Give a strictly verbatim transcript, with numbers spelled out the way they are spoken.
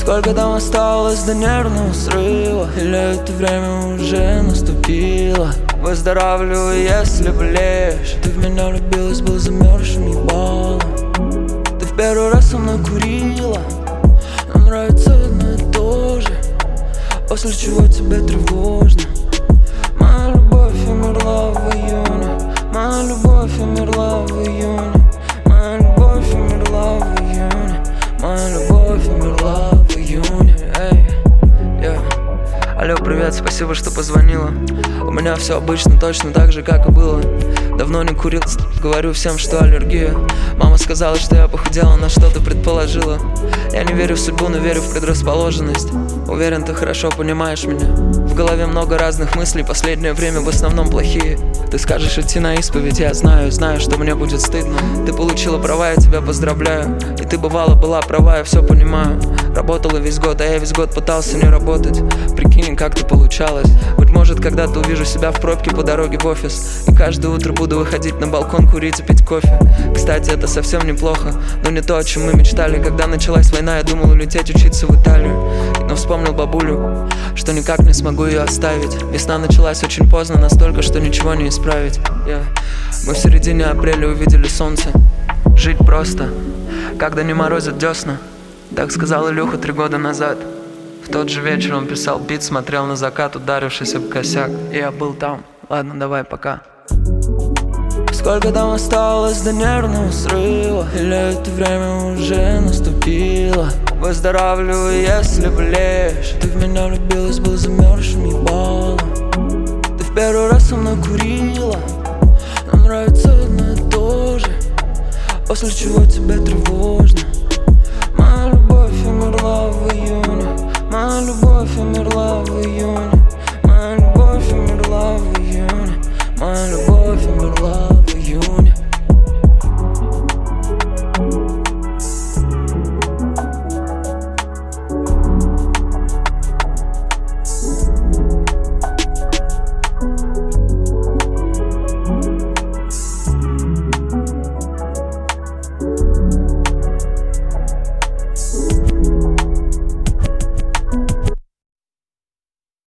Сколько там осталось до нервного срыва? Или это время уже наступило? Выздоравливай, если болеешь. Ты в меня влюбилась, был замерзшим ебалом. Ты в первый раз со мной курила. Нам нравится одно и то же, после чего тебе тревожно. Моя любовь умерла в июне. Моя любовь умерла в июне. Моя любовь умерла в июне. Моя любовь умерла в июне. Эй, yeah. Алло, привет, спасибо, что позвонила. У меня все обычно, точно так же, как и было. Давно не курил, говорю всем, что аллергия. Мама сказала, что я похудела, на что-то предположила. Я не верю в судьбу, но верю в предрасположенность. Уверен, ты хорошо понимаешь меня. В голове много разных мыслей, последнее время в основном плохие. Ты скажешь идти на исповедь, я знаю, знаю, что мне будет стыдно. Ты получила права, я тебя поздравляю. И ты бывала, была права, я все понимаю. Работала весь год, а я весь год пытался не работать. Прикинь, как ты получалось. Быть может, когда-то увижу себя в пробке по дороге в офис. И каждое утро буду выходить на балкон, курить и пить кофе. Кстати, это совсем неплохо, но не то, о чем мы мечтали. Когда началась война, я думал улететь учиться в Италию. Но вспомнил бабулю, что никак не смогу ее оставить. Весна началась очень поздно, настолько, что ничего не исправить. yeah. Мы в середине апреля увидели солнце. Жить просто, когда не морозят десна. Так сказал Илюха три года назад. В тот же вечер он писал бит, смотрел на закат, ударившись об косяк. И я был там. Ладно, давай, пока. Сколько там осталось до нервного срыва? Или это время уже наступило? Выздоравливай, если болеешь. Ты в меня влюбилась, был замерзшим ебалом. Ты в первый раз со мной курила. Нам нравится одно и то же, после чего тебе тревожно. Моя любовь умерла в июне. Моя любовь умерла в июне.